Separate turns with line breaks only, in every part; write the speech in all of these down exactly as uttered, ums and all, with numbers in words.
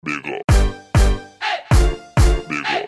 Big up. Big up. Big up.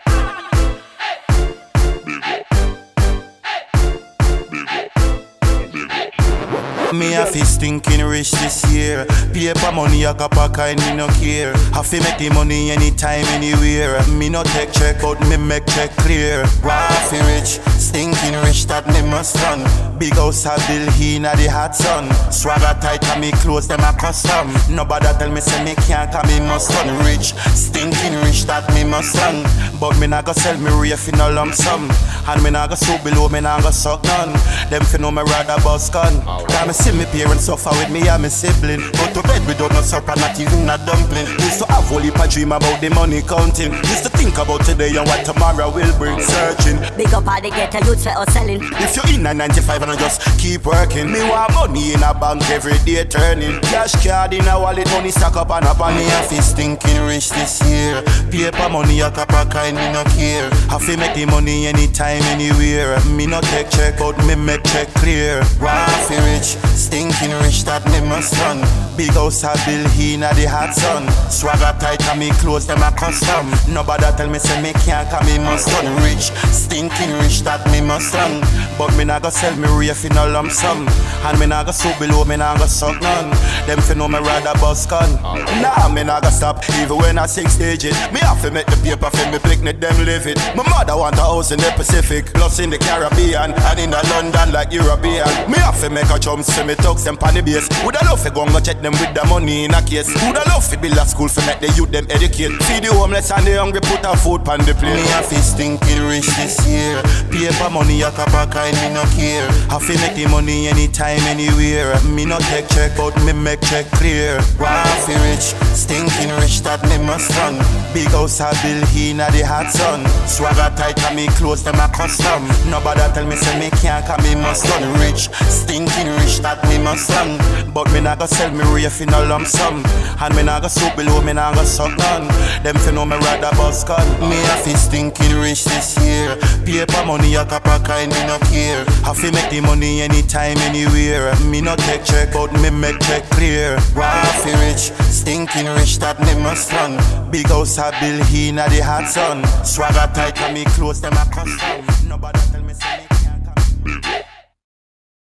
Big up. Big up.
Me a fi stinking rich this year. Paper money a cup of kind, me no care. Have to make the money anytime, anywhere. Me no take check out, me make check clear. Raw fi rich, stinking rich that me must run. Big house a bill he na the hot sun. Swagger tight and me clothes them a custom. Nobody tell me say me can't cause me must run. Rich, stinking rich that me must run. But me not go sell me reef in a lump sum. And me not go sue below, me not go suck none. Them fi know me rather bust gun. Cause me see me parents suffer with me and me sibling. Go to bed without no supper, not even a dumpling. Used to have only a dream about the money counting. Used to think about today and what tomorrow will bring. Searching.
Big up all the ghetto youths for us selling.
If you're in a ninety-five and I just keep working. Me want money in a bank every day turning. Cash card in a wallet, money stack up and up. And me have to stinking rich this year. Paper money a cup of kind, me no care. Have to make the money anytime, anywhere. Me no take check out, me make check clear. Raw fi rich, stinking rich that me must run. Big house a bill he na the hot sun. Swagger tight and me clothes them a custom. Nobody tell me say me can't cause me must run. Rich, stinking rich that me must run. But me nah go sell me reef in a lump sum. And me nah go sue below, me nah go suck none. Them fi know me rather bust gun. Nah, me nah go stop even when I six digit. Me have to make the paper for me picnic them live it. My mother want a house in the Pacific, plus in the Caribbean, and in the London like European. Me have to make a chums for me thugs them pan the base. Woulda love to go and go check them with the money in a case. Woulda love to build a school for make the youth them educate. Feed the homeless and the hungry, put a food pan the plate. Me have to stinking rich this year. Paper money a cup of kind, me no care. Have to make the money anytime, anywhere. Me no take check out, me make check clear. Raw fi rich, stinking rich that me must run. Big house a bill he na the hot sun. Swagger tight and me clothes them a custom. Nobody tell me say me can't cause me must run. Rich, stinking rich that me must run. But me not go sell me reef in a lump sum. And me not go sue below, me not go suck none. Them fi know me rather bust gun. Me a fi stinking rich this year. Paper money a cup of kind, me no care. Have to make the money anytime, anywhere. Me no take check but me make check clear. Raw fi rich, stinking rich that me must run. Big house a bill he na the hot sun. Swagger tight and me clothes them a custom. Nobody tell me say me can't come.
Big up.